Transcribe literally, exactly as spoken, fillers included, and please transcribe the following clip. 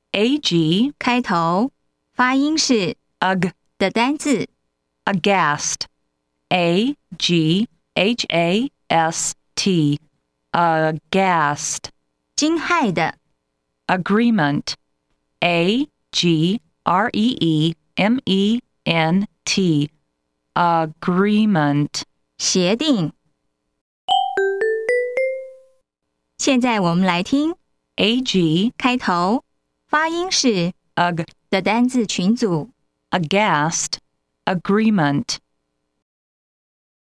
ag 开头，发音是 ug 的单字。 aghast a g h a s t aghast 惊骇的 agreement a g r e e m e n t agreement 协定。现在我们来听 ag 开头，发音是 ug 的单字群组。 aghast agreement